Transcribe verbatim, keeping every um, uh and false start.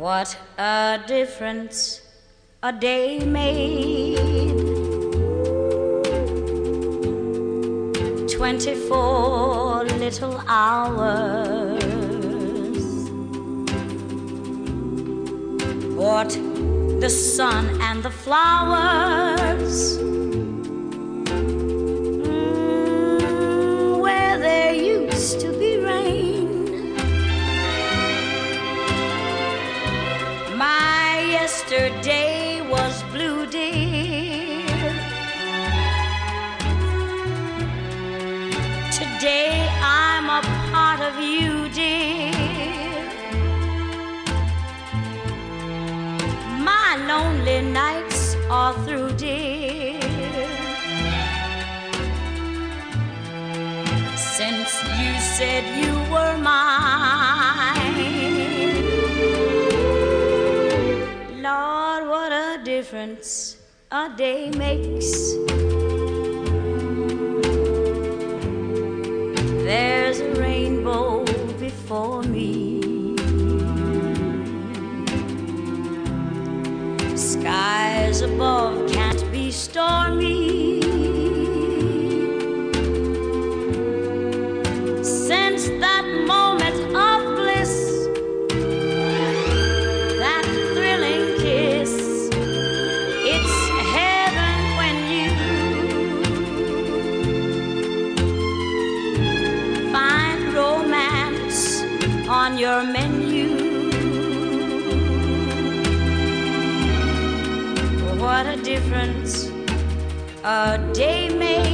What a difference a day made. Twenty-four little hours. What the sun and the flowers. Mm, where there used to be rain. My yesterday was blue, dear. Today I'm a part of you, dear. My lonely nights are through, dear. Since you said you were mine. Lord, what a difference a day makes. There's a rainbow before me. Skies above can't be stormy. Since that moment of bliss, that thrilling kiss, it's heaven when you find romance on your menu. What a difference a day makes.